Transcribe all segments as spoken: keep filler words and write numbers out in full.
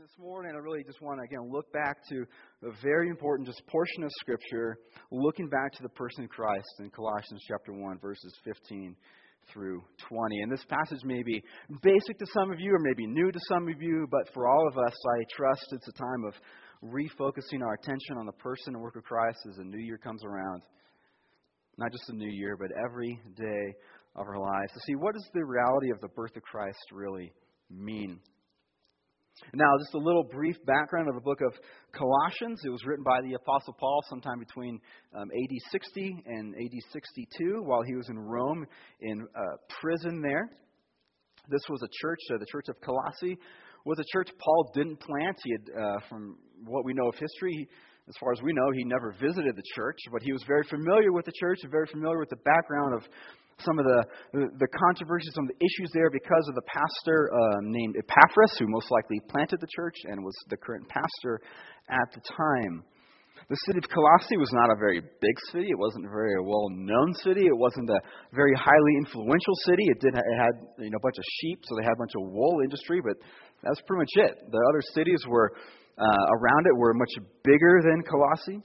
this morning, I really just want to, again, look back to a very important just portion of Scripture, looking back to the person of Christ in Colossians chapter one, verses fifteen through twenty. And this passage may be basic to some of you or maybe new to some of you, but for all of us, I trust it's a time of refocusing our attention on the person and work of Christ as the new year comes around. Not just the new year, but every day of our lives, to see what does the reality of the birth of Christ really mean. Now, just a little brief background of the book of Colossians. It was written by the Apostle Paul sometime between um, A D sixty and A D sixty-two while he was in Rome in uh, prison there. This was a church, uh, the church of Colossae, was a church Paul didn't plant. He had, uh, from what we know of history, as far as we know, he never visited the church, but he was very familiar with the church and very familiar with the background of some of the, the controversies, some of the issues there because of the pastor uh, named Epaphras, who most likely planted the church and was the current pastor at the time. The city of Colossae was not a very big city. It wasn't a very well-known city. It wasn't a very highly influential city. It did it had you know a bunch of sheep, so they had a bunch of wool industry, but that's pretty much it. The other cities were uh, around it were much bigger than Colossae.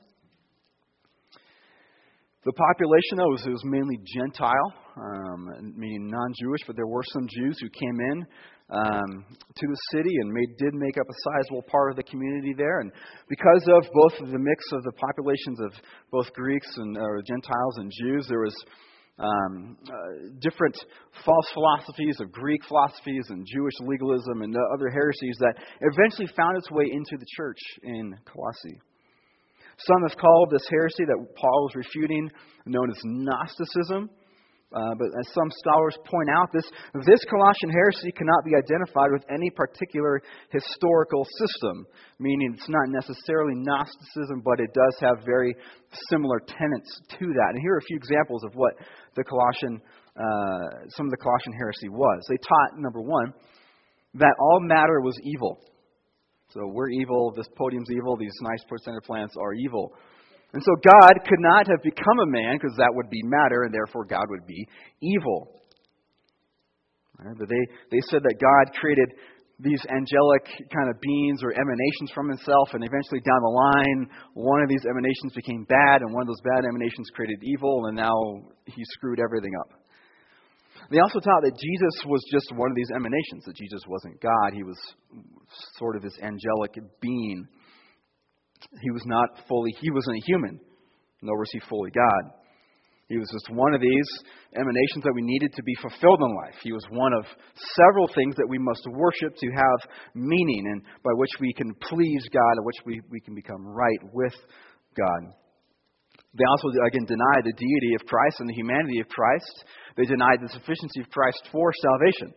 The population, though, was, it was mainly Gentile, um, meaning non-Jewish, but there were some Jews who came in um, to the city and made, did make up a sizable part of the community there. And because of both the mix of the populations of both Greeks and uh, Gentiles and Jews, there was um, uh, different false philosophies of Greek philosophies and Jewish legalism and other heresies that eventually found its way into the church in Colossae. Some have called this heresy that Paul was refuting known as Gnosticism. Uh, but as some scholars point out, this, this Colossian heresy cannot be identified with any particular historical system, meaning it's not necessarily Gnosticism, but it does have very similar tenets to that. And here are a few examples of what the Colossian, uh, some of the Colossian heresy was. They taught, number one, that all matter was evil. So we're evil, this podium's evil, these nice percentage plants are evil. And so God could not have become a man because that would be matter and therefore God would be evil. Right? But they, they said that God created these angelic kind of beings or emanations from himself, and eventually down the line one of these emanations became bad and one of those bad emanations created evil, and now he screwed everything up. They also taught that Jesus was just one of these emanations, that Jesus wasn't God. He was sort of this angelic being. He was not fully, he wasn't a human, nor was he fully God. He was just one of these emanations that we needed to be fulfilled in life. He was one of several things that we must worship to have meaning, and by which we can please God, and which we, we can become right with God. They also, again, denied the deity of Christ and the humanity of Christ. They denied the sufficiency of Christ for salvation.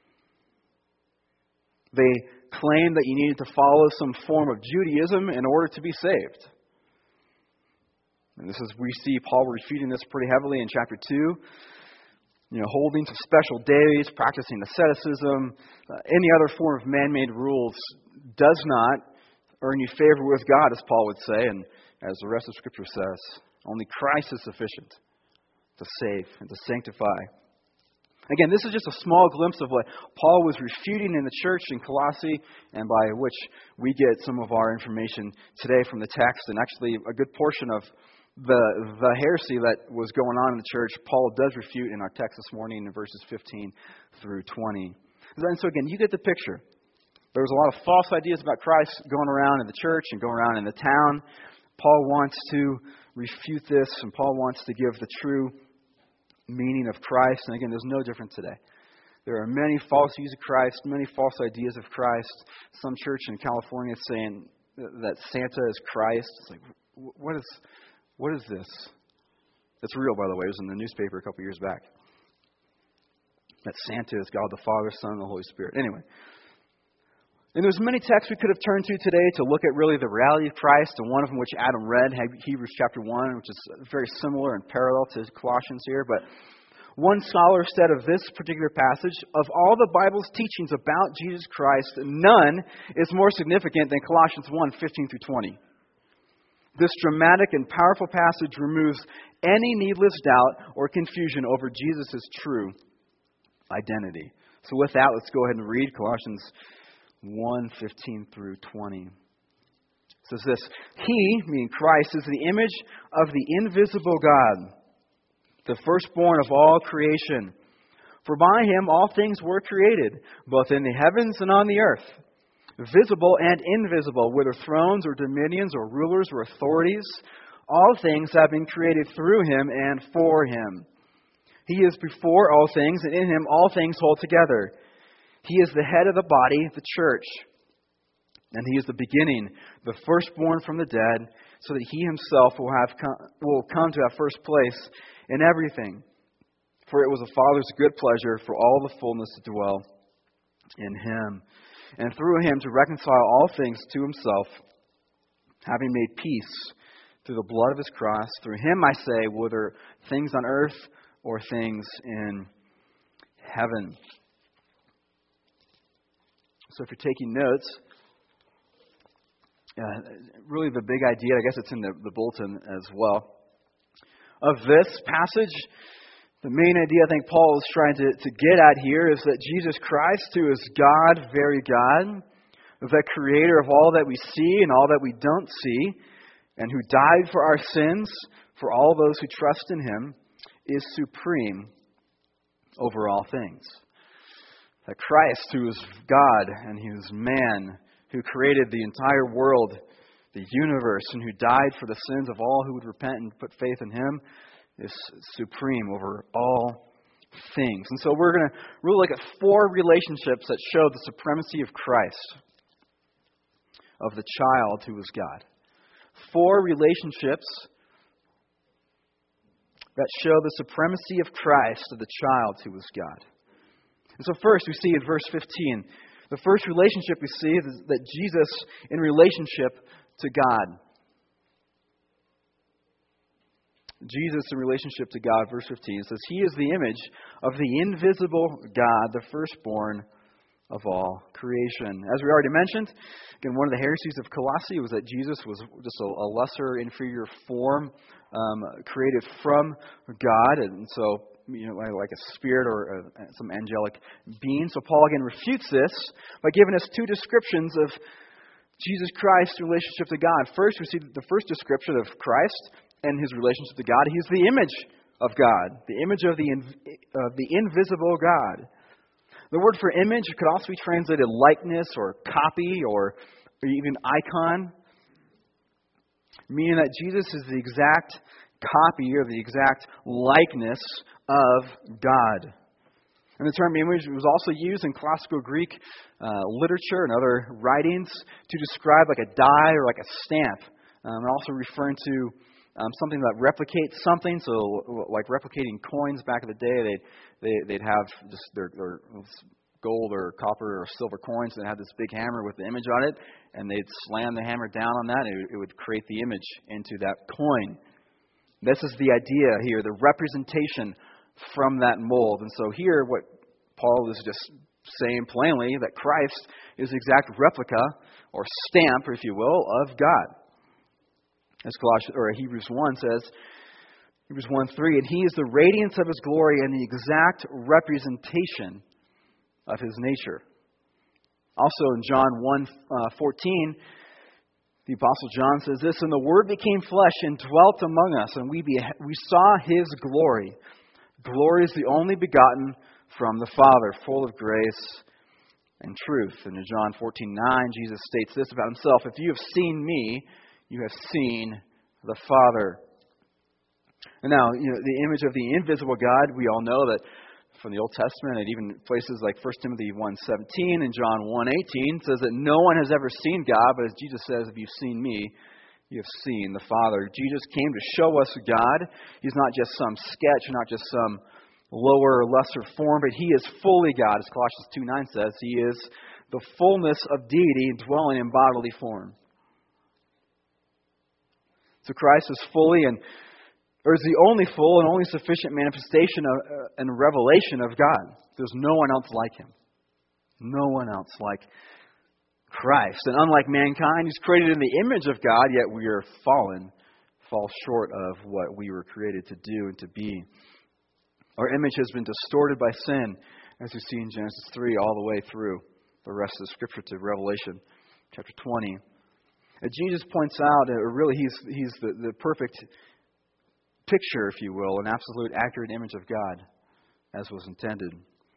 They claimed that you needed to follow some form of Judaism in order to be saved. And this is, we see Paul refuting this pretty heavily in chapter two. You know, holding to special days, practicing asceticism, uh, any other form of man-made rules does not earn you favor with God, as Paul would say, and as the rest of Scripture says. Only Christ is sufficient to save and to sanctify. Again, this is just a small glimpse of what Paul was refuting in the church in Colossae, and by which we get some of our information today from the text. And actually, a good portion of the, the heresy that was going on in the church, Paul does refute in our text this morning in verses fifteen through twenty. And so again, you get the picture. There was a lot of false ideas about Christ going around in the church and going around in the town. Paul wants to refute this, and Paul wants to give the true meaning of Christ. And again, there's no different today. There are many false views of Christ, many false ideas of Christ. Some church in California is saying that Santa is Christ. It's like, what is, what is this? It's real, by the way. It was in the newspaper a couple years back. That Santa is God the Father, Son, and the Holy Spirit. Anyway. And there's many texts we could have turned to today to look at really the reality of Christ, and one of them which Adam read, Hebrews chapter one, which is very similar and parallel to Colossians here. But one scholar said of this particular passage, of all the Bible's teachings about Jesus Christ, none is more significant than Colossians one, fifteen through twenty. This dramatic and powerful passage removes any needless doubt or confusion over Jesus' true identity. So with that, let's go ahead and read Colossians one, fifteen through twenty. It says this, He, meaning Christ, is the image of the invisible God, the firstborn of all creation. For by Him all things were created, both in the heavens and on the earth, visible and invisible, whether thrones or dominions or rulers or authorities. All things have been created through Him and for Him. He is before all things, and in Him all things hold together. He is the head of the body, the church. And He is the beginning, the firstborn from the dead, so that He Himself will have come, will come to have first place in everything. For it was the Father's good pleasure for all the fullness to dwell in Him, and through Him to reconcile all things to Himself, having made peace through the blood of His cross. Through Him, I say, whether things on earth or things in heaven. So if you're taking notes, uh, really the big idea, I guess it's in the, the bulletin as well, of this passage, the main idea I think Paul is trying to, to get at here is that Jesus Christ, who is God, very God, the creator of all that we see and all that we don't see, and who died for our sins, for all those who trust in Him, is supreme over all things. That Christ, who is God and who is man, who created the entire world, the universe, and who died for the sins of all who would repent and put faith in Him, is supreme over all things. And so we're going to really look at four relationships that show the supremacy of Christ, of the child who is God. Four relationships that show the supremacy of Christ, of the child who is God. And so first we see in verse fifteen, the first relationship we see is that Jesus in relationship to God. Jesus in relationship to God, verse fifteen, says, He is the image of the invisible God, the firstborn of all creation. As we already mentioned, again, one of the heresies of Colossae was that Jesus was just a, a lesser, inferior form um, created from God, and so, you know, like a spirit or a, some angelic being. So Paul again refutes this by giving us two descriptions of Jesus Christ's relationship to God. First, we see the first description of Christ and His relationship to God. He's the image of God, the image of the of the invisible God. The word for image could also be translated likeness or copy or, or even icon, meaning that Jesus is the exact copy or the exact likeness of God. And the term image was also used in classical Greek uh, literature and other writings to describe like a die or like a stamp, um, and also referring to um, something that replicates something. So, like replicating coins back in the day, they'd they, they'd have just their, their gold or copper or silver coins, and they had this big hammer with the image on it, and they'd slam the hammer down on that, and it, it would create the image into that coin. This is the idea here, the representation from that mold. And so here, what Paul is just saying plainly, that Christ is the exact replica or stamp, if you will, of God. As Colossians or Hebrews one says, Hebrews one three, and He is the radiance of His glory and the exact representation of His nature. Also in John one fourteen, the Apostle John says this, and the Word became flesh and dwelt among us, and we be, we saw His glory. Glory is the only begotten from the Father, full of grace and truth. And in John fourteen nine, Jesus states this about Himself, if you have seen me, you have seen the Father. And now, you know, the image of the invisible God, we all know that from the Old Testament, and even places like First Timothy one seventeen and John one eighteen says that no one has ever seen God, but as Jesus says, if you've seen me, you have seen the Father. Jesus came to show us God. He's not just some sketch, not just some lower or lesser form, but He is fully God, as Colossians two nine says. He is the fullness of deity dwelling in bodily form. So Christ is fully and or is the only full and only sufficient manifestation of, uh, and revelation of God. There's no one else like Him. No one else like Christ. And unlike mankind, He's created in the image of God, yet we are fallen, fall short of what we were created to do and to be. Our image has been distorted by sin, as we see in Genesis three, all the way through the rest of the Scripture to Revelation chapter twenty. And Jesus points out, uh, really, he's, he's the, the perfect picture, if you will, an absolute accurate image of God, as was intended.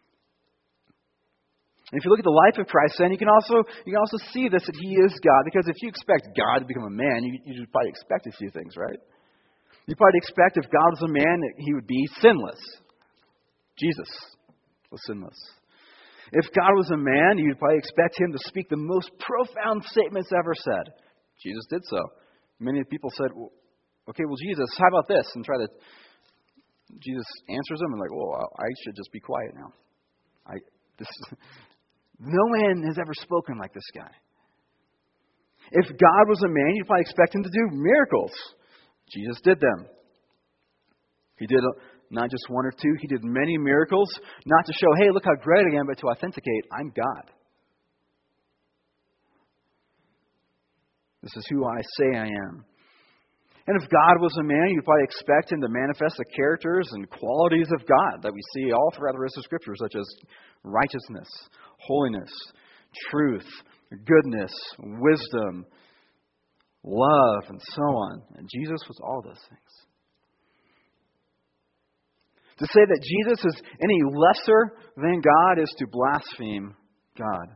And if you look at the life of Christ, then you can also you can also see this, that He is God. Because if you expect God to become a man, you you should probably expect a few things, right? You probably expect if God was a man, that He would be sinless. Jesus was sinless. If God was a man, you'd probably expect Him to speak the most profound statements ever said. Jesus did so. Many people said, well, "Okay, well, Jesus, how about this?" And try to. Jesus answers them and like, "Well, I should just be quiet now. I this." No man has ever spoken like this guy. If God was a man, you'd probably expect Him to do miracles. Jesus did them. He did not just one or two. He did many miracles, not to show, hey, look how great I am, but to authenticate, I'm God. This is who I say I am. And if God was a man, you'd probably expect Him to manifest the characters and qualities of God that we see all throughout the rest of Scripture, such as righteousness, holiness, truth, goodness, wisdom, love, and so on. And Jesus was all those things. To say that Jesus is any lesser than God is to blaspheme God.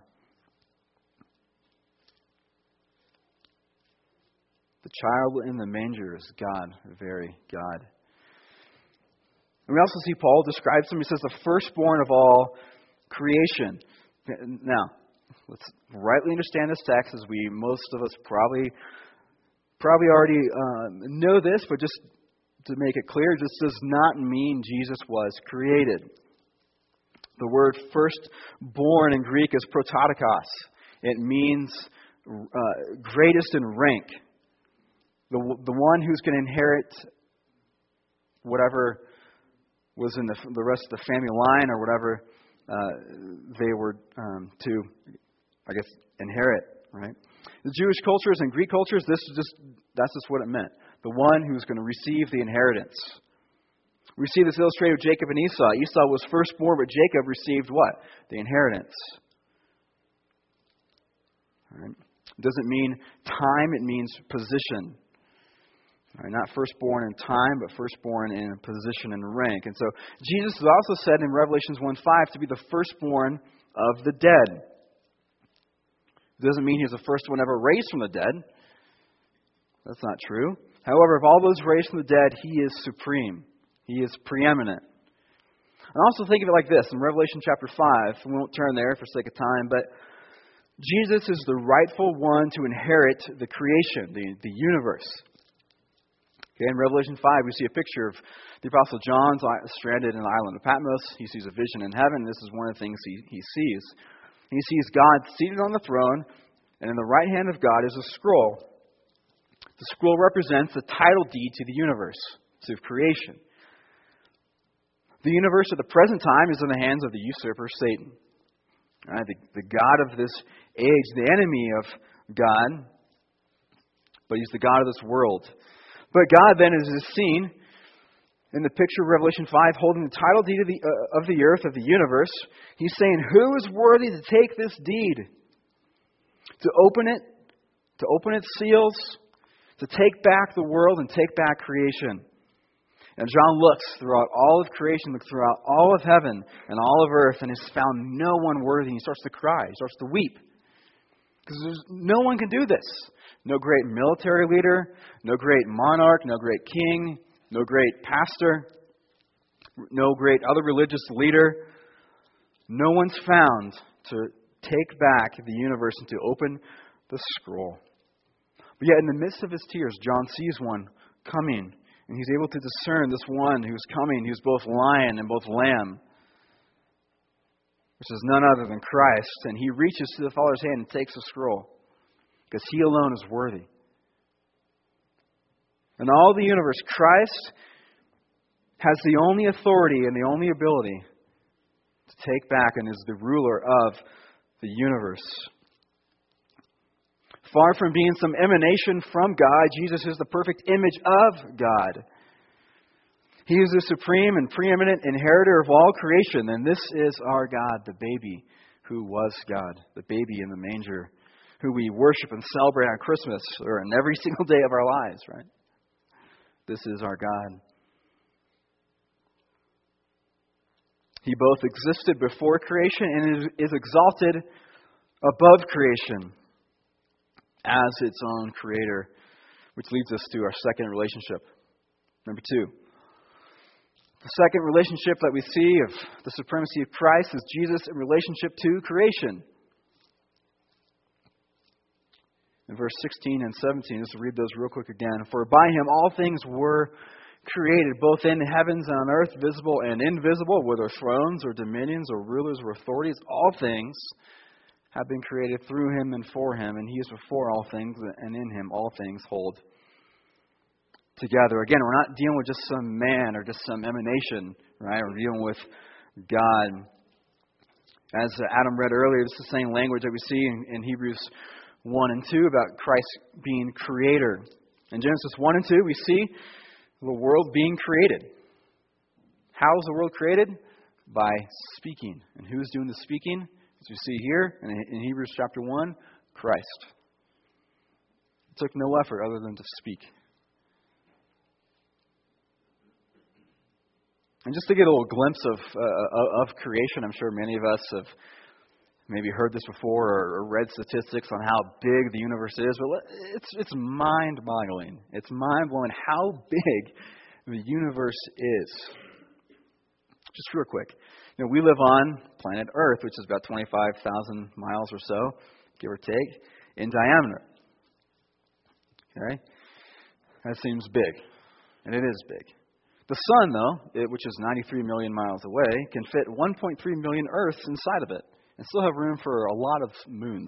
The child in the manger is God, very God. And we also see Paul describes him, he says, the firstborn of all creation. Now, let's rightly understand this text, as we, most of us probably probably already um, know this, but just to make it clear, this does not mean Jesus was created. The word firstborn in Greek is prototokos. It means uh, greatest in rank. The, the one who's going to inherit whatever was in the, the rest of the family line, or whatever uh, they were um, to, I guess, inherit, right? The Jewish cultures and Greek cultures, this is just that's just what it meant. The one who's going to receive the inheritance. We see this illustrated with Jacob and Esau. Esau was firstborn, but Jacob received what? The inheritance. All right. It doesn't mean time, it means position. All right, not firstborn in time, but firstborn in position and rank. And so Jesus is also said in Revelations one five to be the firstborn of the dead. It doesn't mean He's the first one ever raised from the dead. That's not true. However, of all those raised from the dead, He is supreme. He is preeminent. And also think of it like this. In Revelation chapter five, we won't turn there for sake of time, but Jesus is the rightful one to inherit the creation, the, the universe. Okay, in Revelation five, we see a picture of the Apostle John stranded in the island of Patmos. He sees a vision in heaven. This is one of the things he, he sees. He sees God seated on the throne, and in the right hand of God is a scroll. The scroll represents the title deed to the universe, to creation. The universe at the present time is in the hands of the usurper Satan. Right, the, the God of this age, the enemy of God, but he's the God of this world. But God then is seen in the picture of Revelation five, holding the title deed of the, uh, of the earth, of the universe. He's saying, who is worthy to take this deed? To open it, to open its seals, to take back the world and take back creation. And John looks throughout all of creation, looks throughout all of heaven and all of earth, and has found no one worthy. He starts to cry. He starts to weep. Because no one can do this. No great military leader, no great monarch, no great king, no great pastor, no great other religious leader. No one's found to take back the universe and to open the scroll. But yet in the midst of his tears, John sees one coming. And he's able to discern this one who's coming, who's both lion and both lamb, which is none other than Christ. And he reaches to the Father's hand and takes the scroll, because He alone is worthy. In all the universe, Christ has the only authority and the only ability to take back, and is the ruler of the universe. Far from being some emanation from God, Jesus is the perfect image of God. He is the supreme and preeminent inheritor of all creation. And this is our God, the baby, who was God, the baby in the manger, who we worship and celebrate on Christmas or on every single day of our lives, right? This is our God. He both existed before creation and is exalted above creation as its own creator, which leads us to our second relationship. Number two. The second relationship that we see of the supremacy of Christ is Jesus in relationship to creation. In verse sixteen and seventeen, let's read those real quick again. For by him all things were created, both in heavens and on earth, visible and invisible, whether thrones or dominions or rulers or authorities. All things have been created through him and for him, and he is before all things, and in him all things hold together. Again, we're not dealing with just some man or just some emanation, right? We're dealing with God. As Adam read earlier, it's the same language that we see in, in Hebrews one and two about Christ being creator. In Genesis one and two, we see the world being created. How is the world created? By speaking. And who is doing the speaking? As we see here in, in Hebrews chapter one, Christ. It took no effort other than to speak. And just to get a little glimpse of uh, of creation, I'm sure many of us have maybe heard this before or, or read statistics on how big the universe is, but it's it's mind-boggling. It's mind-blowing how big the universe is. Just real quick. You know, we live on planet Earth, which is about twenty-five thousand miles or so, give or take, in diameter. Okay? That seems big. And it is big. The sun, though, it, which is ninety-three million miles away, can fit one point three million Earths inside of it and still have room for a lot of moons.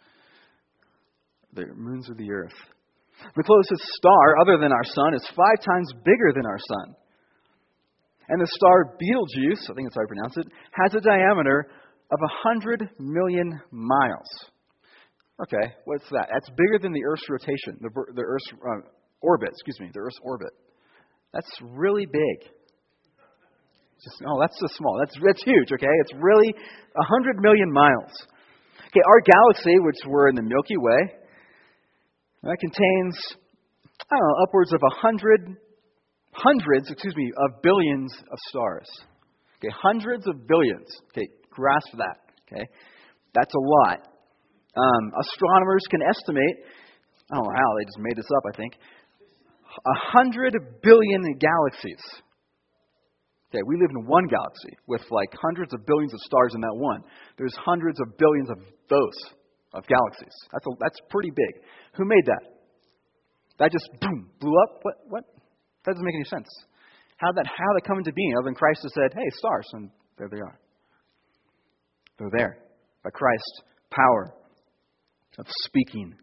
The moons of the Earth. The closest star, other than our sun, is five times bigger than our sun. And the star Betelgeuse, I think that's how I pronounce it, has a diameter of one hundred million miles. Okay, what's that? That's bigger than the Earth's rotation, the, the Earth's uh, orbit, excuse me, the Earth's orbit. That's really big. Just, oh, that's so small. That's that's huge, okay? It's really one hundred million miles. Okay, our galaxy, which we're in the Milky Way, that contains, I don't know, upwards of a hundred, hundreds, excuse me, of billions of stars. Okay, hundreds of billions. Okay, grasp that, okay? That's a lot. Um, astronomers can estimate, I don't know how, they just made this up, I think, a hundred billion galaxies. Okay, we live in one galaxy with like hundreds of billions of stars in that one. There's hundreds of billions of those, of galaxies. That's a, that's pretty big. Who made that? That just boom, blew up? What? What? That doesn't make any sense. How that? How did that come into being? Other than Christ has said, "Hey, stars," and there they are. They're there by Christ's power of speaking.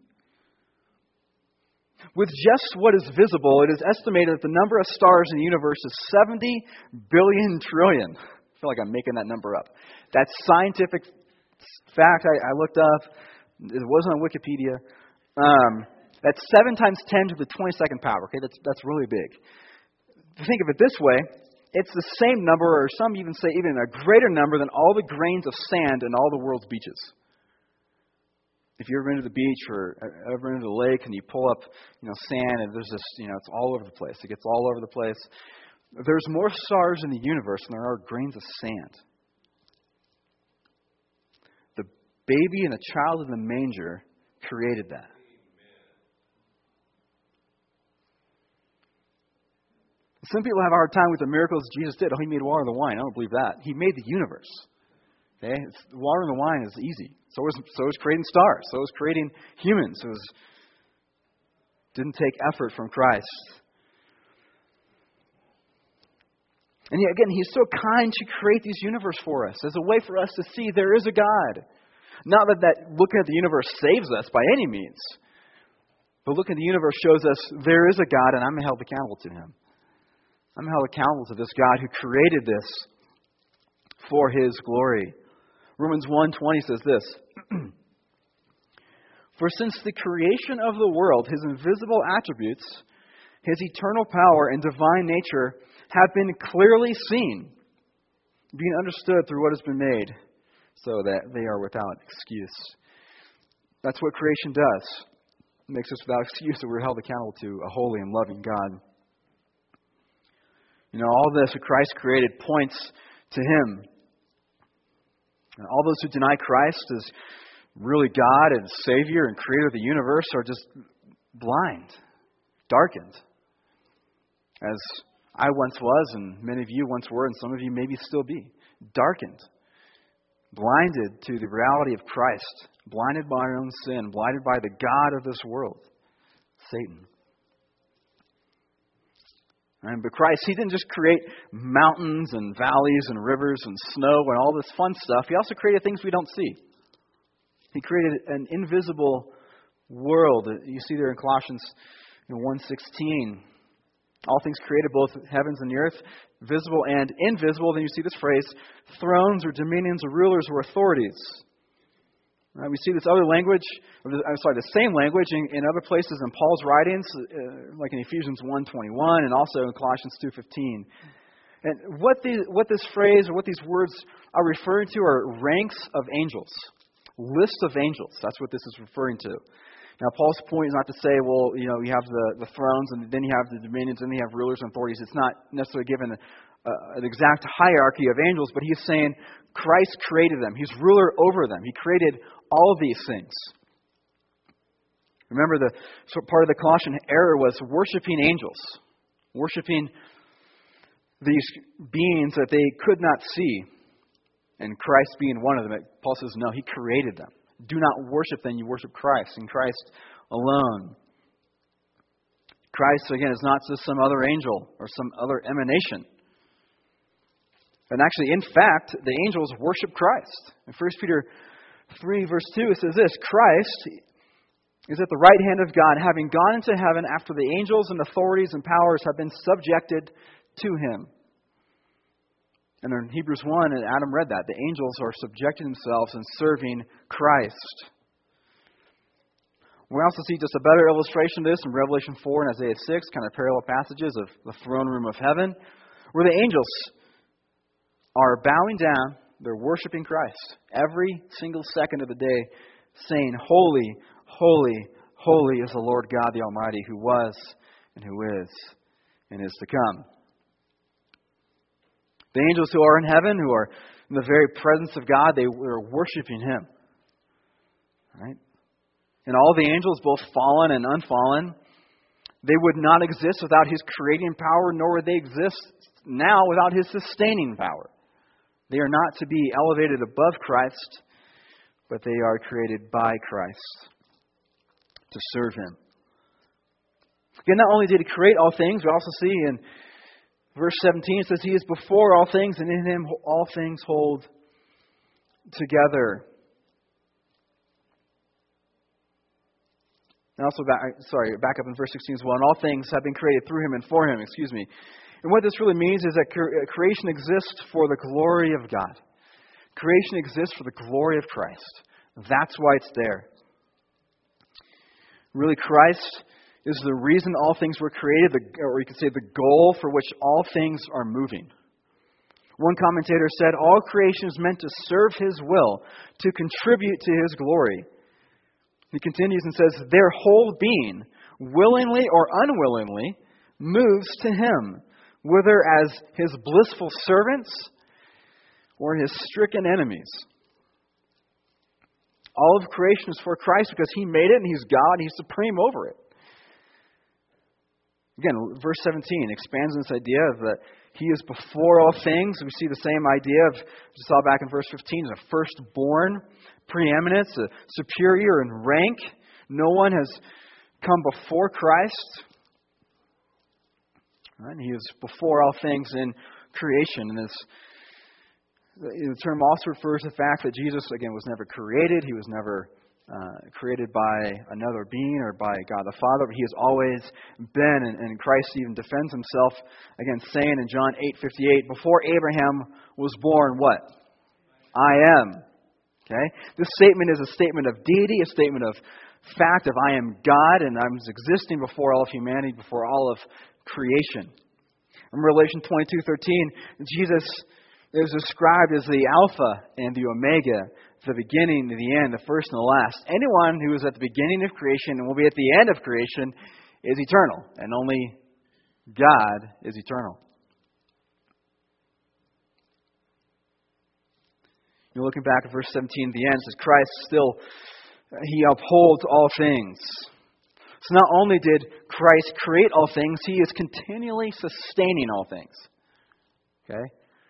With just what is visible, it is estimated that the number of stars in the universe is seventy billion trillion. I feel like I'm making that number up. That's scientific fact I, I looked up. It wasn't on Wikipedia. Um, that's seven times ten to the twenty-second power. Okay, that's that's really big. Think of it this way: it's the same number, or some even say even a greater number than all the grains of sand in all the world's beaches. If you've ever been to the beach or ever been to the lake and you pull up, you know, sand and there's this, you know, it's all over the place. It gets all over the place. There's more stars in the universe than there are grains of sand. The baby and the child in the manger created that. Some people have a hard time with the miracles Jesus did. Oh, he made water and the wine. I don't believe that. He made the universe. Okay, it's, the water and the wine is easy. So is so is creating stars. So is creating humans. It was didn't take effort from Christ. And yet again, He's so kind to create these universe for us as a way for us to see there is a God. Not that, that looking at the universe saves us by any means, but looking at the universe shows us there is a God, and I'm held accountable to Him. I'm held accountable to this God who created this for His glory. Romans one twenty says this, For since the creation of the world, His invisible attributes, His eternal power and divine nature have been clearly seen, being understood through what has been made, so that they are without excuse. That's what creation does. It makes us without excuse that we're held accountable to a holy and loving God. You know, all this that Christ created points to Him. And all those who deny Christ as really God and Savior and Creator of the universe are just blind, darkened. As I once was, and many of you once were, and some of you maybe still be. Darkened. Blinded to the reality of Christ. Blinded by our own sin. Blinded by the God of this world, Satan. And but Christ, He didn't just create mountains and valleys and rivers and snow and all this fun stuff. He also created things we don't see. He created an invisible world. You see there in Colossians one sixteen. All things created, both heavens and the earth, visible and invisible. Then you see this phrase, thrones or dominions or rulers or authorities. Right, we see this other language, or the, I'm sorry, the same language in, in other places in Paul's writings, uh, like in Ephesians one twenty-one and also in Colossians two fifteen. And what, the, what this phrase or what these words are referring to are ranks of angels, lists of angels. That's what this is referring to. Now, Paul's point is not to say, well, you know, you have the, the thrones, and then you have the dominions, and then you have rulers and authorities. It's not necessarily given a, uh, an exact hierarchy of angels, but he's saying Christ created them. He's ruler over them. He created all of these things. Remember, the so part of the Colossian error was worshiping angels, worshiping these beings that they could not see, and Christ being one of them. Paul says, no, He created them. Do not worship them, you worship Christ, and Christ alone. Christ, again, is not just some other angel or some other emanation. And actually, in fact, the angels worship Christ. In First Peter three, verse two, it says this, Christ is at the right hand of God, having gone into heaven after the angels and authorities and powers have been subjected to Him. And in Hebrews one, and Adam read that, the angels are subjecting themselves and serving Christ. We also see just a better illustration of this in Revelation four and Isaiah six, kind of parallel passages of the throne room of heaven, where the angels are bowing down, they're worshiping Christ every single second of the day, saying, Holy, holy, holy is the Lord God the Almighty, who was and who is and is to come. The angels who are in heaven, who are in the very presence of God, they were worshiping Him. Right? And all the angels, both fallen and unfallen, they would not exist without His creating power, nor would they exist now without His sustaining power. They are not to be elevated above Christ, but they are created by Christ to serve Him. Again, not only did He create all things, we also see in verse seventeen, it says, He is before all things, and in Him all things hold together. And also, back, sorry, back up in verse sixteen as well. And all things have been created through Him and for Him, excuse me. And what this really means is that creation exists for the glory of God. Creation exists for the glory of Christ. That's why it's there. Really, Christ is the reason all things were created, or you could say the goal for which all things are moving. One commentator said, all creation is meant to serve His will, to contribute to His glory. He continues and says, their whole being, willingly or unwillingly, moves to Him, whether as His blissful servants or His stricken enemies. All of creation is for Christ because He made it and He's God, He's supreme over it. Again, verse seventeen expands on this idea of that He is before all things. We see the same idea of, we saw back in verse fifteen, the firstborn, preeminence, a superior in rank. No one has come before Christ. Right? He is before all things in creation. And this, the term also refers to the fact that Jesus, again, was never created. He was never Uh, created by another being or by God the Father, but He has always been, and, and Christ even defends Himself, again, saying in John eight fifty-eight, before Abraham was born, what? I am. Okay? This statement is a statement of deity, a statement of fact of I am God, and I'm existing before all of humanity, before all of creation. In Revelation twenty-two thirteen, Jesus It was described as the Alpha and the Omega, the beginning and the end, the first and the last. Anyone who is at the beginning of creation and will be at the end of creation is eternal, and only God is eternal. You're looking back at verse seventeen at the end, it says Christ still, He upholds all things. So not only did Christ create all things, He is continually sustaining all things. Okay?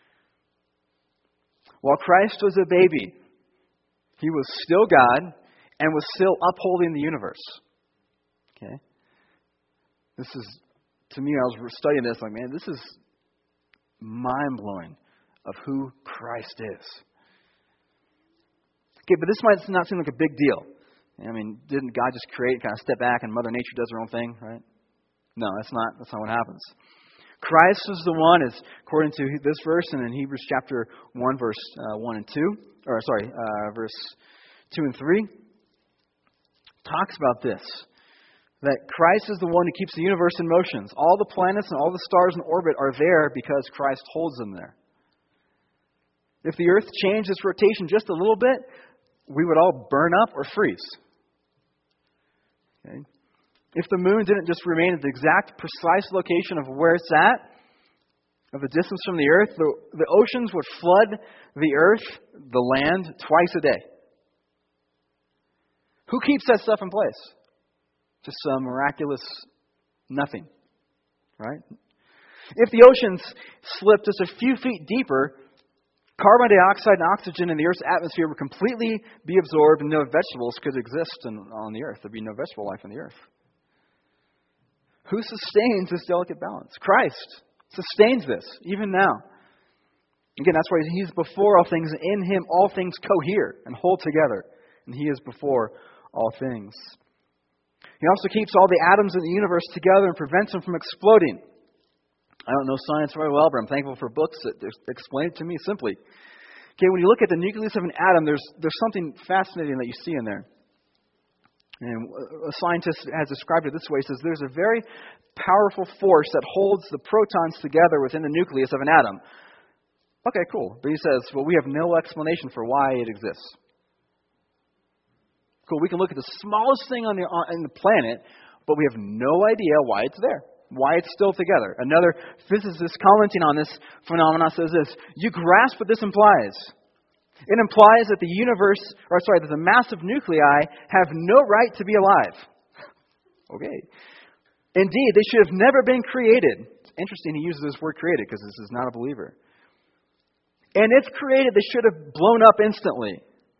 While Christ was a baby, He was still God and was still upholding the universe. Okay? This is, to me, I was studying this, like, man, this is mind-blowing of who Christ is. Okay, but this might not seem like a big deal. I mean, didn't God just create, kind of step back, and Mother Nature does her own thing, right? No, that's not. That's not what happens. Christ is the one, is according to this verse, and in Hebrews chapter one, verse uh, one and two, or sorry, uh, verse two and three, talks about this. That Christ is the one who keeps the universe in motion. All the planets and all the stars in orbit are there because Christ holds them there. If the earth changed its rotation just a little bit, we would all burn up or freeze. Okay? If the moon didn't just remain at the exact, precise location of where it's at, of the distance from the earth, the, the oceans would flood the earth, the land, twice a day. Who keeps that stuff in place? Just some miraculous nothing. Right? If the oceans slipped just a few feet deeper, carbon dioxide and oxygen in the Earth's atmosphere would completely be absorbed and no vegetables could exist in, on the Earth. There'd be no vegetable life on the Earth. Who sustains this delicate balance? Christ sustains this, even now. Again, that's why He's before all things. In Him, all things cohere and hold together. And He is before all things. He also keeps all the atoms in the universe together and prevents them from exploding. I don't know science very well, but I'm thankful for books that explain it to me simply. Okay, when you look at the nucleus of an atom, there's there's something fascinating that you see in there. And a scientist has described it this way. He says there's a very powerful force that holds the protons together within the nucleus of an atom. Okay, cool. But he says, well, we have no explanation for why it exists. Cool, we can look at the smallest thing on the on the planet, but we have no idea why it's there. Why it's still together. Another physicist commenting on this phenomenon says this: you grasp what this implies. It implies that the universe, or sorry, that the massive nuclei have no right to be alive. Okay. Indeed, they should have never been created. It's interesting he uses this word created because this is not a believer. And if created, they should have blown up instantly.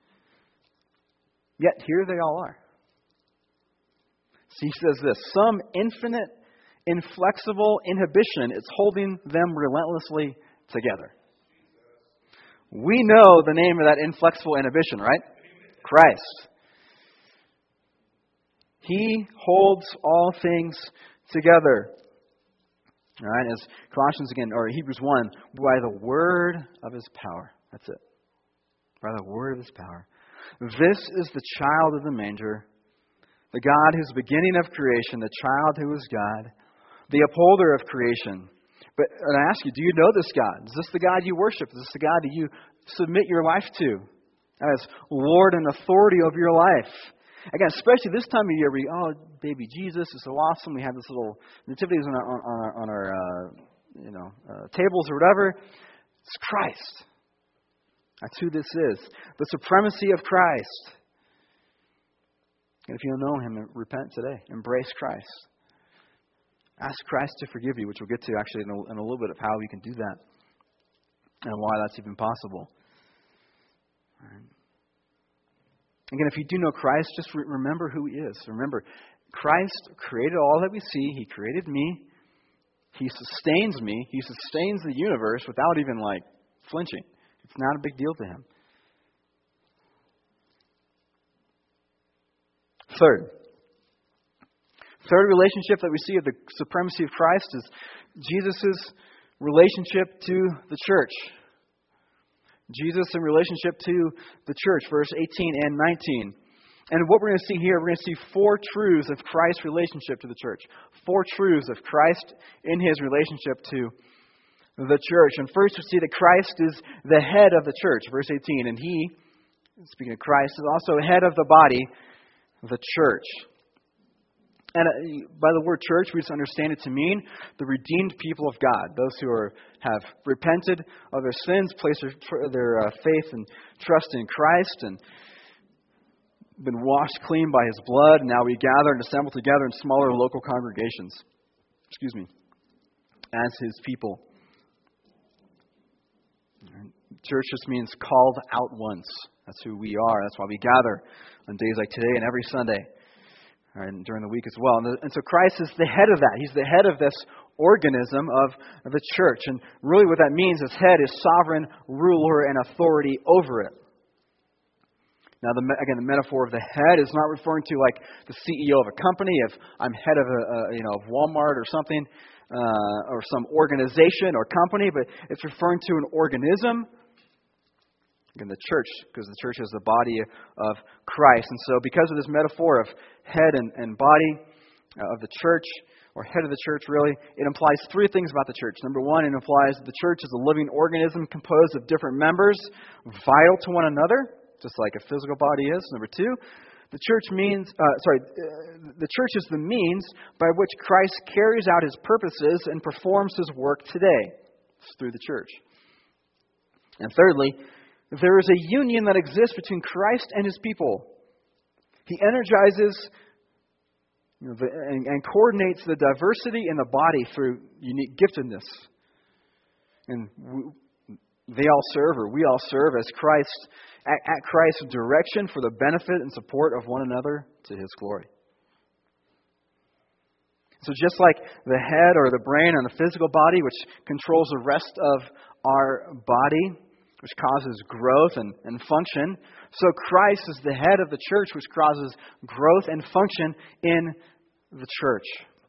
Yet here they all are. See, he says this: some infinite, inflexible inhibition is holding them relentlessly together. We know the name of that inflexible inhibition, right? Christ. He holds all things together. All right, as Colossians again, or Hebrews one, by the word of His power. That's it. By the word of His power. This is the child of the manger, the God who's the beginning of creation, the child who is God, the upholder of creation. But and I ask you, do you know this God? Is this the God you worship? Is this the God that you submit your life to as Lord and authority over your life? Again, especially this time of year, we oh, baby Jesus is so awesome. We have this little nativities on our on our, on our uh, you know uh, tables or whatever. It's Christ. That's who this is. The supremacy of Christ. And if you don't know Him, repent today. Embrace Christ. Ask Christ to forgive you, which we'll get to actually in a, in a little bit of how we can do that and why that's even possible. Right. Again, if you do know Christ, just re- remember who He is. Remember, Christ created all that we see. He created me. He sustains me. He sustains the universe without even like flinching. It's not a big deal to Him. Third. Third relationship that we see of the supremacy of Christ is Jesus' relationship to the church. Jesus in relationship to the church, verse eighteen and nineteen. And what we're going to see here, we're going to see four truths of Christ's relationship to the church. Four truths of Christ in His relationship to the church. And first we see that Christ is the head of the church, verse eighteen. And He, speaking of Christ, is also head of the body, the church. And by the word church, we just understand it to mean the redeemed people of God, those who are have repented of their sins, placed their, their uh, faith and trust in Christ, and been washed clean by His blood. And now we gather and assemble together in smaller local congregations. Excuse me, as His people. Church just means called out ones. That's who we are. That's why we gather on days like today and every Sunday. And during the week as well. And, the, and so Christ is the head of that. He's the head of this organism of, of the church. And really what that means is head is sovereign, ruler, and authority over it. Now, the, again, the metaphor of the head is not referring to like the C E O of a company. If I'm head of a, a you know of Walmart or something, uh, or some organization or company, but it's referring to an organism. In the church, because the church is the body of Christ. And so because of this metaphor of head and, and body uh, of the church, or head of the church really, it implies three things about the church. Number one, it implies that the church is a living organism composed of different members, vital to one another, just like a physical body is. Number two, the church means, uh, sorry, uh, the church is the means by which Christ carries out His purposes and performs His work today. It's through the church. And thirdly, there is a union that exists between Christ and His people. He energizes you know, the, and, and coordinates the diversity in the body through unique giftedness. And we, they all serve, or we all serve as Christ, at, at Christ's direction for the benefit and support of one another to His glory. So just like the head or the brain and the physical body, which controls the rest of our body, which causes growth and, and function. So Christ is the head of the church, which causes growth and function in the church.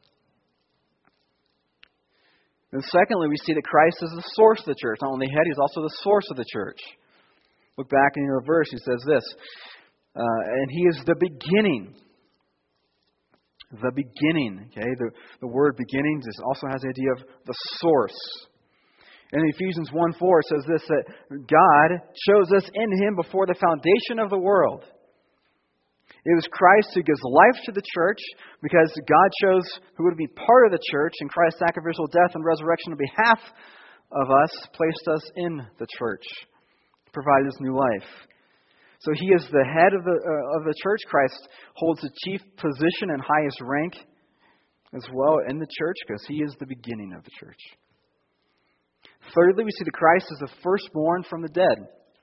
And secondly, we see that Christ is the source of the church. Not only head, He's also the source of the church. Look back in your verse, He says this, uh, and He is the beginning. The beginning. Okay, the, the word beginning just also has the idea of the source. In Ephesians one four, it says this, that God chose us in Him before the foundation of the world. It was Christ who gives life to the church because God chose who would be part of the church, and Christ's sacrificial death and resurrection on behalf of us placed us in the church, provided us new life. So He is the head of the uh, of the church. Christ holds the chief position and highest rank as well in the church because He is the beginning of the church. Thirdly, we see that Christ is the firstborn from the dead.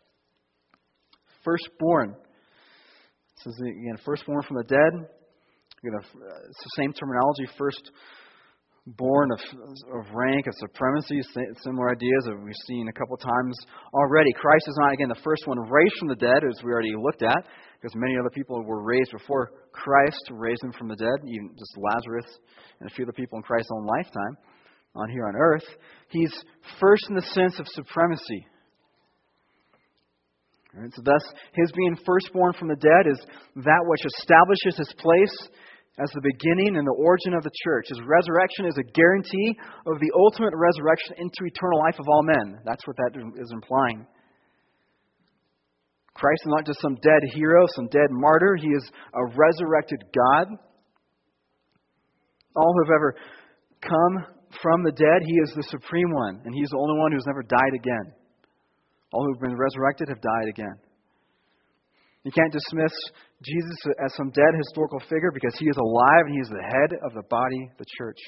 Firstborn. It says again, firstborn from the dead. It's the same terminology, firstborn of, of rank, of supremacy, similar ideas that we've seen a couple times already. Christ is not, again, the first one raised from the dead, as we already looked at, because many other people were raised before Christ raised them from the dead, even just Lazarus and a few other people in Christ's own lifetime on here on earth. He's first in the sense of supremacy. Right, so thus, His being firstborn from the dead is that which establishes His place as the beginning and the origin of the church. His resurrection is a guarantee of the ultimate resurrection into eternal life of all men. That's what that is implying. Christ is not just some dead hero, some dead martyr. He is a resurrected God. All who have ever come from the dead, He is the supreme one, and He's the only one who's never died again. All who have been resurrected have died again. You can't dismiss Jesus as some dead historical figure because He is alive and He is the head of the body, the church.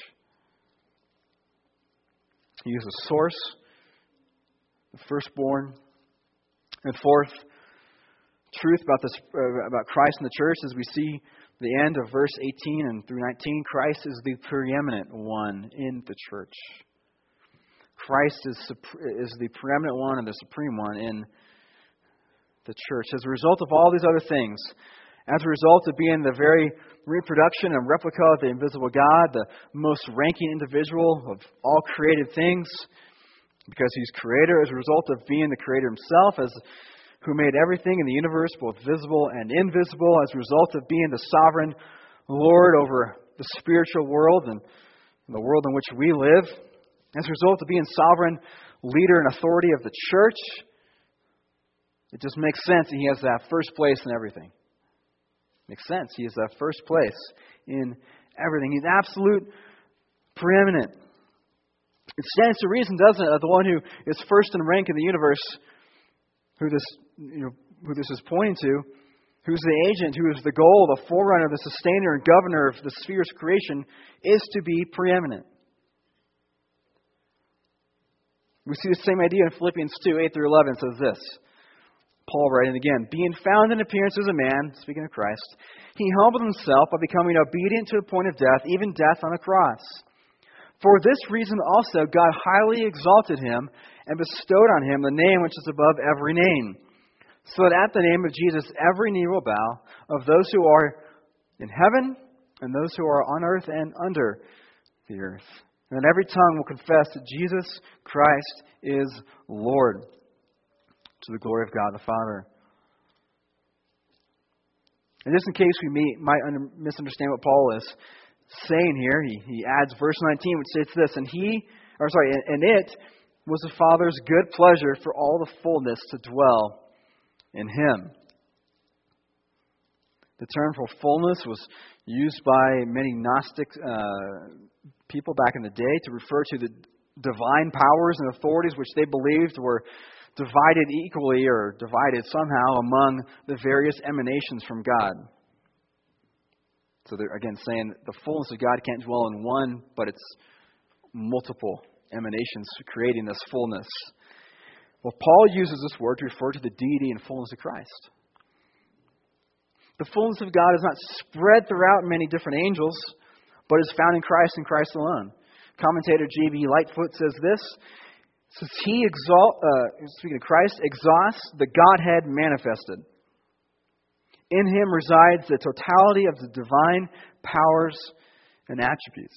He is the source, the firstborn. And fourth, truth about this uh, about Christ and the church is we see the end of verse eighteen and through nineteen, Christ is the preeminent one in the church. Christ is is the preeminent one and the supreme one in the church. As a result of all these other things, as a result of being the very reproduction and replica of the invisible God, the most ranking individual of all created things, because He's Creator, as a result of being the Creator Himself, as who made everything in the universe, both visible and invisible, as a result of being the sovereign Lord over the spiritual world and the world in which we live, As a result of being sovereign leader and authority of the church, it just makes sense that he has that first place in everything. Makes sense. He has that first place in everything. He's absolute preeminent. It stands to reason, doesn't it, that the one who is first in rank in the universe, who this you know, who this is pointing to, who's the agent, who is the goal, the forerunner, the sustainer and governor of the sphere's creation, is to be preeminent. We see the same idea in Philippians two, eight through eleven. It says this. Paul writing again, being found in appearance as a man, speaking of Christ, he humbled himself by becoming obedient to the point of death, even death on a cross. For this reason also God highly exalted him and bestowed on him the name which is above every name, so that at the name of Jesus every knee will bow, of those who are in heaven and those who are on earth and under the earth. And that every tongue will confess that Jesus Christ is Lord, to the glory of God the Father. And just in case we may, might under, misunderstand what Paul is saying here, he, he adds verse nineteen, which states this, and he, or sorry, and, and it was the Father's good pleasure for all the fullness to dwell in him. The term for fullness was used by many Gnostic uh, people back in the day to refer to the divine powers and authorities which they believed were divided equally or divided somehow among the various emanations from God. So they're again saying the fullness of God can't dwell in one, but it's multiple emanations creating this fullness. Well, Paul uses this word to refer to the deity and fullness of Christ. The fullness of God is not spread throughout many different angels, but is found in Christ and Christ alone. Commentator J B Lightfoot says this, says he exalt, uh, speaking of Christ, exhausts the Godhead manifested. In him resides the totality of the divine powers and attributes.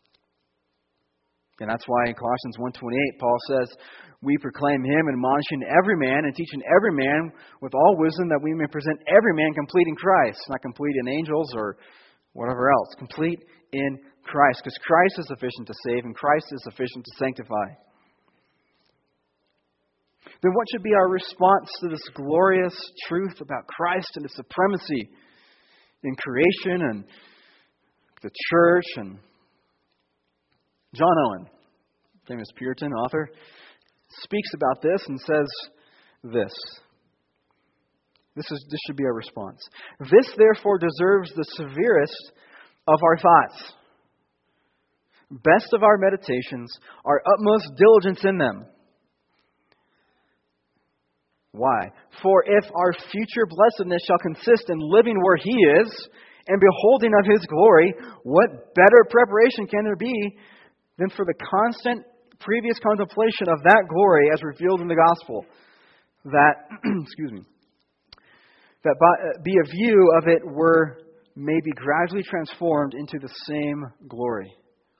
And that's why in Colossians one twenty-eight, Paul says, we proclaim him, admonishing every man and teaching every man with all wisdom, that we may present every man complete in Christ. Not complete in angels or whatever else. Complete in Christ. Because Christ is sufficient to save and Christ is sufficient to sanctify. Then what should be our response to this glorious truth about Christ and His supremacy in creation and the church? And John Owen, famous Puritan author, speaks about this and says this. This is this should be our response. This, therefore, deserves the severest of our thoughts, best of our meditations, our utmost diligence in them. Why? For if our future blessedness shall consist in living where He is and beholding of His glory, what better preparation can there be than for the constant previous contemplation of that glory as revealed in the gospel? That, excuse me, that by, be a view of it were may be gradually transformed into the same glory.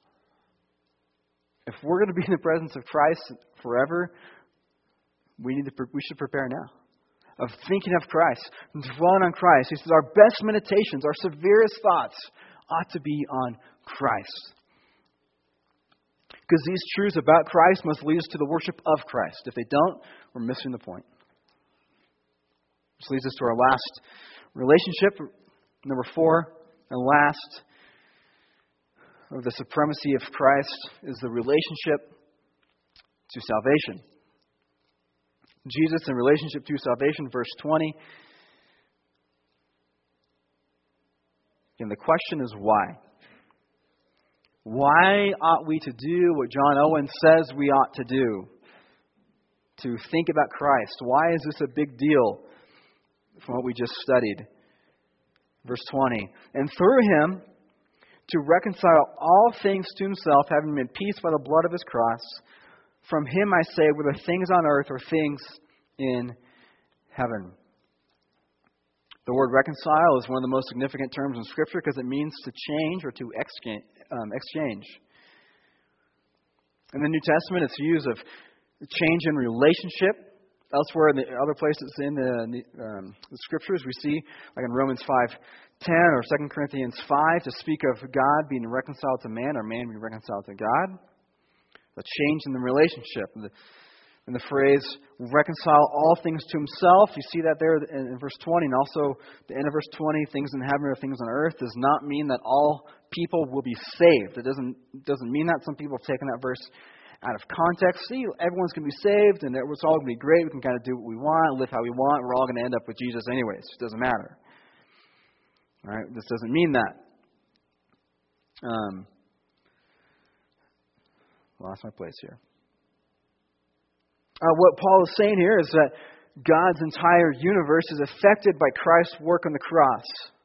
If we're going to be in the presence of Christ forever, we need to we should prepare now of thinking of Christ, dwelling on Christ. He says our best meditations, our severest thoughts ought to be on Christ. Because these truths about Christ must lead us to the worship of Christ. If they don't, we're missing the point. This leads us to our last relationship, number four, and last of the supremacy of Christ is the relationship to salvation. Jesus in relationship to salvation, verse twenty. And the question is why? Why ought we to do what John Owen says we ought to do? To think about Christ. Why is this a big deal from what we just studied? Verse twenty. And through Him to reconcile all things to Himself, having made peace by the blood of His cross. From Him, I say, whether things on earth or things in heaven. The word reconcile is one of the most significant terms in Scripture because it means to change or to exchange. Um, exchange. In the New Testament, it's used of change in relationship. Elsewhere, in the other places in the, um, the Scriptures, we see, like in Romans five ten or Second Corinthians five, to speak of God being reconciled to man or man being reconciled to God. The change in the relationship. The, and the phrase, reconcile all things to himself, you see that there in, in verse twenty, and also the end of verse twenty, things in heaven or things on earth, does not mean that all people will be saved. It doesn't, doesn't mean that. Some people have taken that verse out of context. See, everyone's going to be saved, and it's all going to be great. We can kind of do what we want, live how we want. We're all going to end up with Jesus anyways. It doesn't matter. All right? This doesn't mean that. Um, lost my place here. Uh, what Paul is saying here is that God's entire universe is affected by Christ's work on the cross.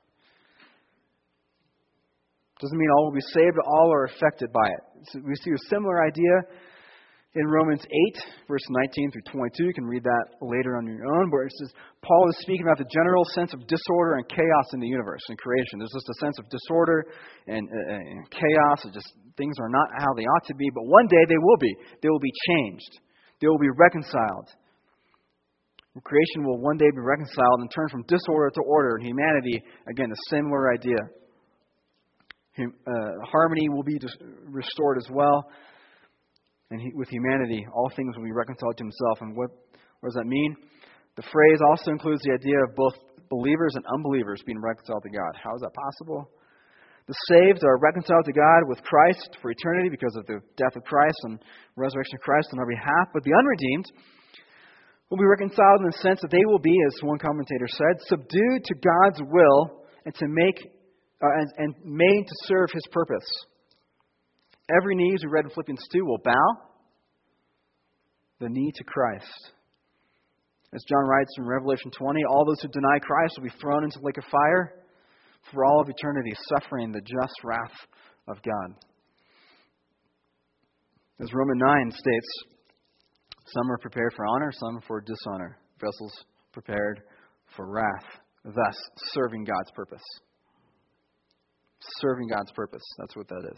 Doesn't mean all will be saved, but all are affected by it. So we see a similar idea in Romans eight, verse nineteen through twenty-two. You can read that later on your own, where it says Paul is speaking about the general sense of disorder and chaos in the universe and creation. There's just a sense of disorder and, uh, and chaos. It just things are not how they ought to be, but one day they will be. They will be changed. They will be reconciled. Creation will one day be reconciled and turn from disorder to order. And humanity, again, a similar idea. Uh, harmony will be restored as well. And he, with humanity, all things will be reconciled to himself. And what, what does that mean? The phrase also includes the idea of both believers and unbelievers being reconciled to God. How is that possible? The saved are reconciled to God with Christ for eternity because of the death of Christ and resurrection of Christ on our behalf. But the unredeemed will be reconciled in the sense that they will be, as one commentator said, subdued to God's will and to make uh, and, and made to serve His purpose. Every knee, as we read in Philippians two, will bow the knee to Christ. As John writes in Revelation twenty, all those who deny Christ will be thrown into the lake of fire for all of eternity, suffering the just wrath of God. As Romans nine states, some are prepared for honor, some for dishonor. Vessels prepared for wrath, thus serving God's purpose. Serving God's purpose. That's what that is.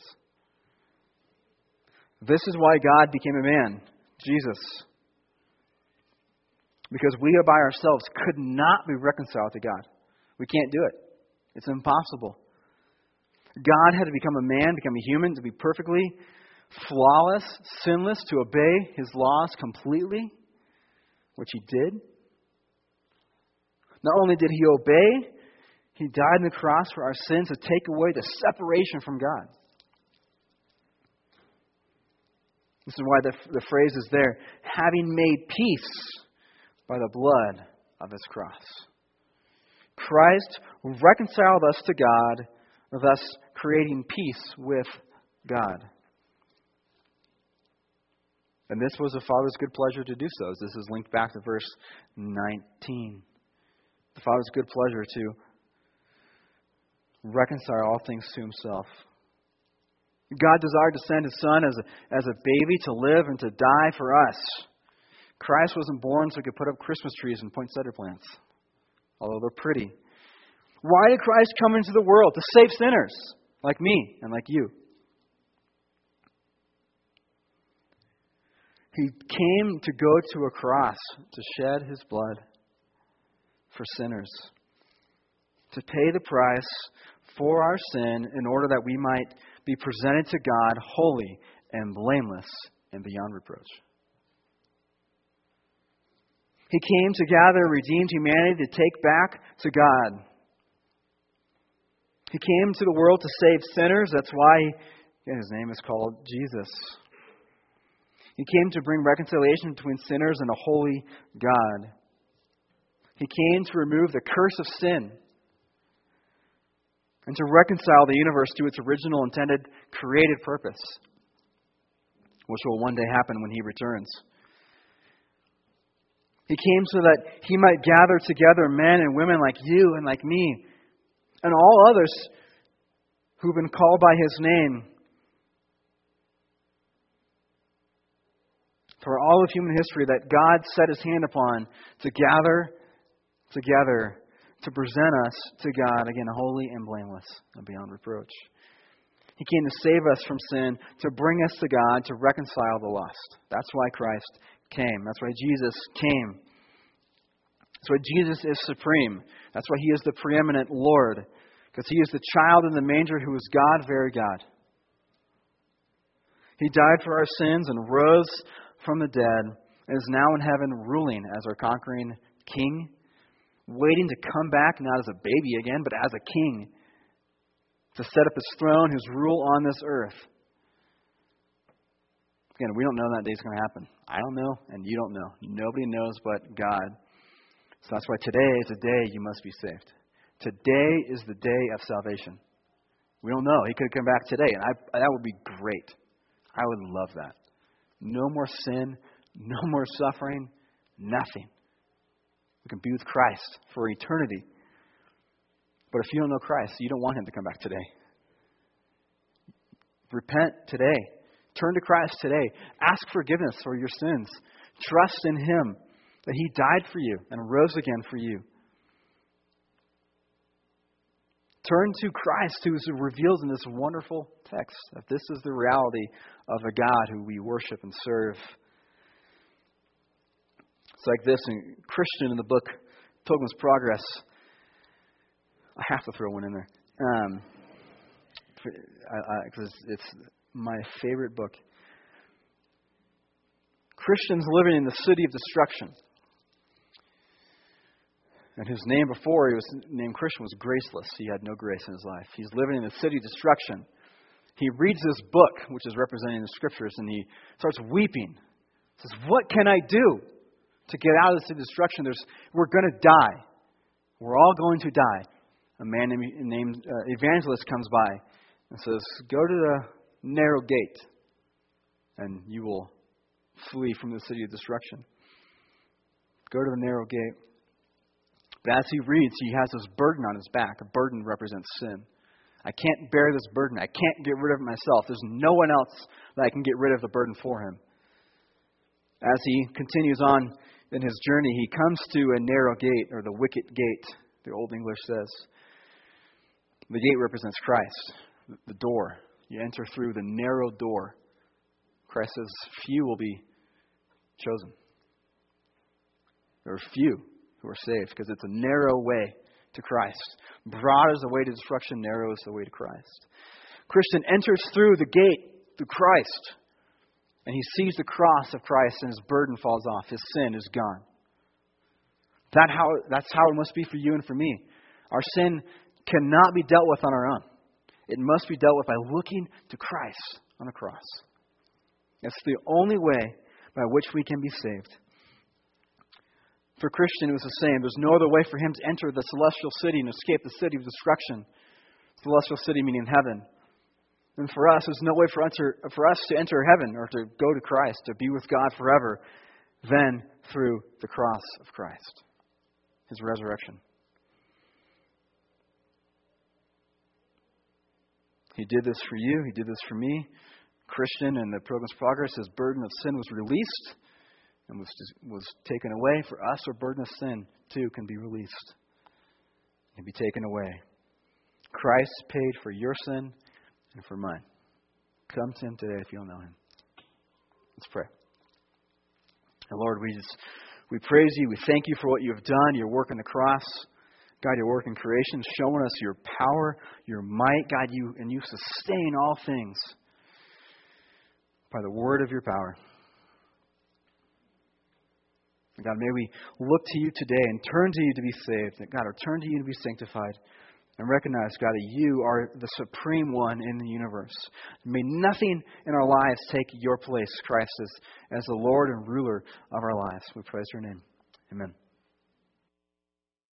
This is why God became a man, Jesus. Because we by ourselves could not be reconciled to God. We can't do it. It's impossible. God had to become a man, become a human, to be perfectly flawless, sinless, to obey His laws completely, which He did. Not only did He obey, He died on the cross for our sins to take away the separation from God. This is why the, the phrase is there, having made peace by the blood of His cross. Christ reconciled us to God, thus creating peace with God. And this was the Father's good pleasure to do so. This is linked back to verse nineteen. The Father's good pleasure to reconcile all things to Himself. God desired to send His Son as a, as a baby to live and to die for us. Christ wasn't born so He could put up Christmas trees and poinsettia plants, although they're pretty. Why did Christ come into the world? To save sinners like me and like you. He came to go to a cross to shed His blood for sinners, to pay the price for our sin in order that we might be presented to God holy and blameless and beyond reproach. He came to gather redeemed humanity to take back to God. He came to the world to save sinners. That's why His name is called Jesus. He came to bring reconciliation between sinners and a holy God. He came to remove the curse of sin and to reconcile the universe to its original intended created purpose, which will one day happen when He returns. He came so that He might gather together men and women like you and like me and all others who've been called by His name. For all of human history that God set His hand upon to gather together to present us to God, again, holy and blameless and beyond reproach. He came to save us from sin, to bring us to God, to reconcile the lost. That's why Christ came. That's why Jesus came. That's why Jesus is supreme. That's why He is the preeminent Lord. Because He is the child in the manger who is God, very God. He died for our sins and rose from the dead and is now in heaven ruling as our conquering King, waiting to come back not as a baby again, but as a king, to set up his throne, his rule on this earth. Again, we don't know when that day's going to happen. I don't know, and you don't know. Nobody knows but God. So that's why today is the day you must be saved. Today is the day of salvation. We don't know. He could come back today, and I, that would be great. I would love that. No more sin, no more suffering, nothing. We can be with Christ for eternity. But if you don't know Christ, you don't want Him to come back today. Repent today. Turn to Christ today. Ask forgiveness for your sins. Trust in Him that He died for you and rose again for you. Turn to Christ, who is revealed in this wonderful text, that this is the reality of a God who we worship and serve. It's like this in Christian in the book Pilgrim's Progress. I have to throw one in there. Um, because it's my favorite book. Christians living in the city of destruction. And his name before he was named Christian was graceless. He had no grace in his life. He's living in the city of destruction. He reads this book, which is representing the Scriptures, and he starts weeping. He says, what can I do to get out of this destruction? There's, we're going to die. We're all going to die. A man named, named uh, Evangelist comes by and says, go to the narrow gate, and you will flee from the city of destruction. Go to the narrow gate. But as he reads, he has this burden on his back. A burden represents sin. I can't bear this burden. I can't get rid of it myself. There's no one else that I can get rid of the burden for him. As he continues on in his journey, he comes to a narrow gate, or the wicket gate, the Old English says. The gate represents Christ, the door. You enter through the narrow door. Christ says, few will be chosen. There are few who are saved, because it's a narrow way to Christ. Broad is the way to destruction, narrow is the way to Christ. Christian enters through the gate, through Christ, and he sees the cross of Christ, and his burden falls off. His sin is gone. That how, that's how it must be for you and for me. Our sin cannot be dealt with on our own. It must be dealt with by looking to Christ on the cross. It's the only way by which we can be saved. For Christian, it was the same. There's no other way for him to enter the celestial city and escape the city of destruction. Celestial city meaning heaven. And for us, there's no way for us, to, for us to enter heaven or to go to Christ, to be with God forever, than through the cross of Christ, His resurrection. He did this for you. He did this for me. Christian, in the Pilgrim's Progress, his burden of sin was released and was was taken away. For us, our burden of sin, too, can be released and be taken away. Christ paid for your sin and for mine. Come to Him today if you don't know Him. Let's pray. And Lord, we just we praise You. We thank You for what You have done, Your work on the cross. God, Your work in creation, showing us Your power, Your might. God, You and You sustain all things by the word of Your power. And God, may we look to You today and turn to You to be saved. That God, or turn to You to be sanctified. And recognize, God, that You are the supreme one in the universe. May nothing in our lives take Your place, Christ, as, as the Lord and ruler of our lives. We praise Your name. Amen.